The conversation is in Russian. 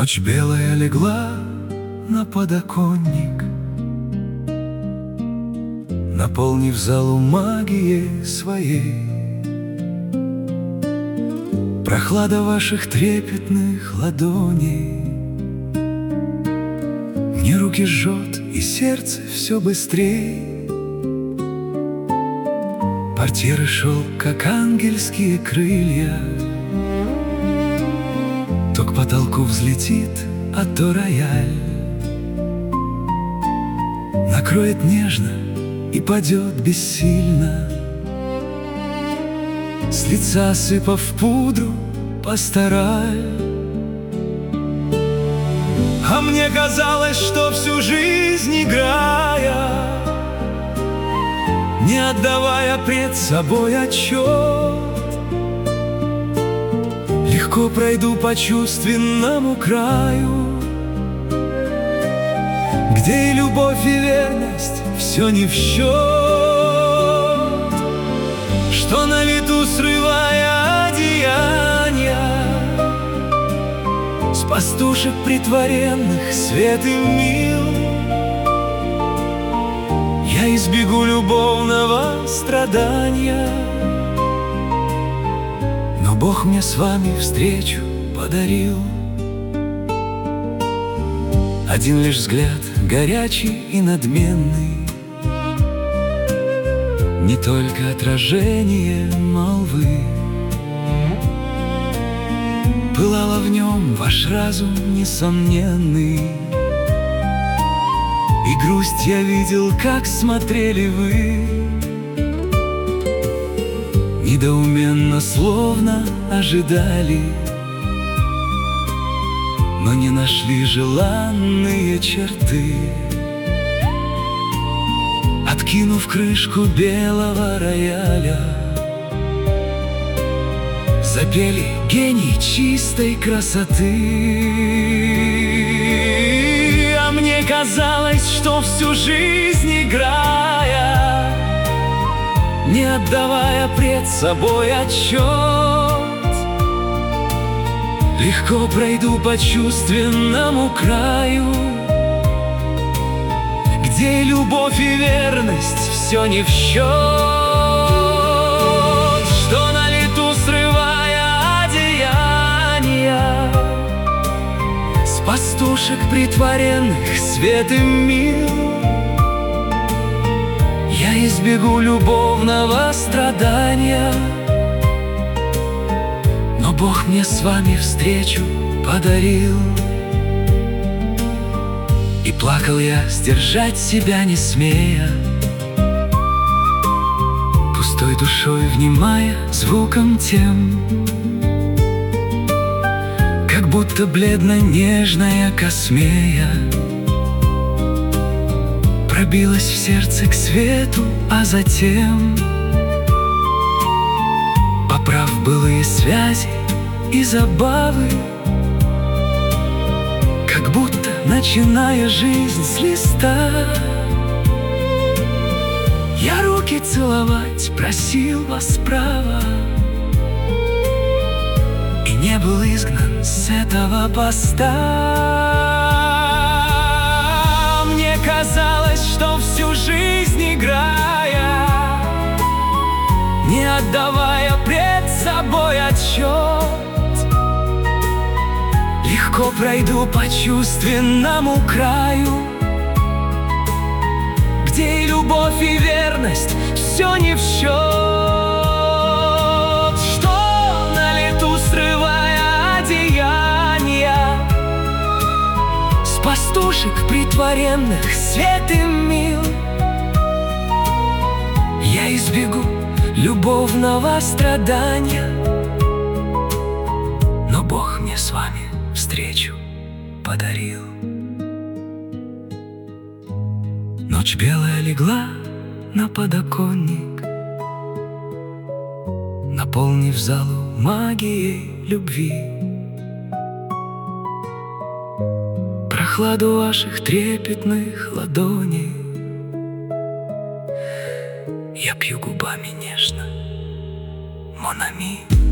Ночь белая легла на подоконник, наполнив залу магией своей. Прохлада ваших трепетных ладоней мне руки жжет, и сердце все быстрей. Портьеры шелк, как ангельские крылья, то к потолку взлетит, а то рояль накроет нежно и падет бессильно, с лица осыпав пудру пастораль. А мне казалось, что всю жизнь играя, не отдавая пред собой отчет, легко пройду по чувственному краю, где и любовь, и верность все не в счет, что на лету, срывая одеяния, с пастушек притворенных свет и мил, я избегу любовного страдания. Но Бог мне с вами встречу подарил. Один лишь взгляд, горячий и надменный, не только отражение молвы. Пылала в нем ваш разум несомненный, и грусть я видел, как смотрели вы, недоуменно, словно ожидали, но не нашли желанные черты. Откинув крышку белого рояля, запели гений чистой красоты. А мне казалось, что всю жизнь играя, не отдавая пред собой отчет, легко пройду по чувственному краю, где и любовь, и верность все не в счет, что на лету, срывая одеяния, с пастушек притворенных свет и мил, я избегу любовного страдания. Но Бог мне с вами встречу подарил, и плакал я, сдержать себя не смея, пустой душой внимая звуком тем, как будто бледно-нежная космея пробилась в сердце к свету, а затем, поправ былые связи и забавы, как будто начиная жизнь с листа, я руки целовать просил вас права, и не был изгнан с этого поста. Мне казалось, что всю жизнь играя, не отдавая пред собой отчет, легко пройду по чувственному краю, где и любовь, и верность все не в счет, что на лету, срывая одеяния, с пастушек притворенных свет и мил, я избегу любовного страдания. Но Бог мне с вами встречу подарил. Ночь белая легла на подоконник, наполнив залу магией любви. Прохладу ваших трепетных ладоней я пью губами нежно, mon ami.